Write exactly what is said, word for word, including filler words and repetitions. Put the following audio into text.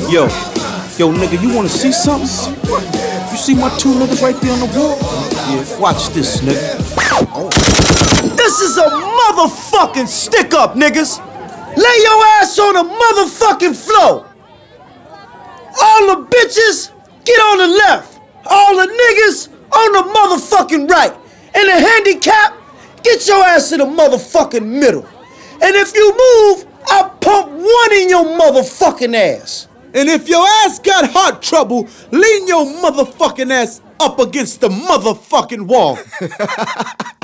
Yo, yo, nigga, you wanna see something? You see my two niggas right there on the wall? Yeah, watch this, nigga. Oh. This is a motherfucking stick-up, niggas. Lay your ass on the motherfucking floor. All the bitches, get on the left. All the niggas on the motherfucking right. And the handicap, get your ass in the motherfucking middle. And if you move, I'll pump one in your motherfucking ass. And if your ass got heart trouble, lean your motherfucking ass up against the motherfucking wall.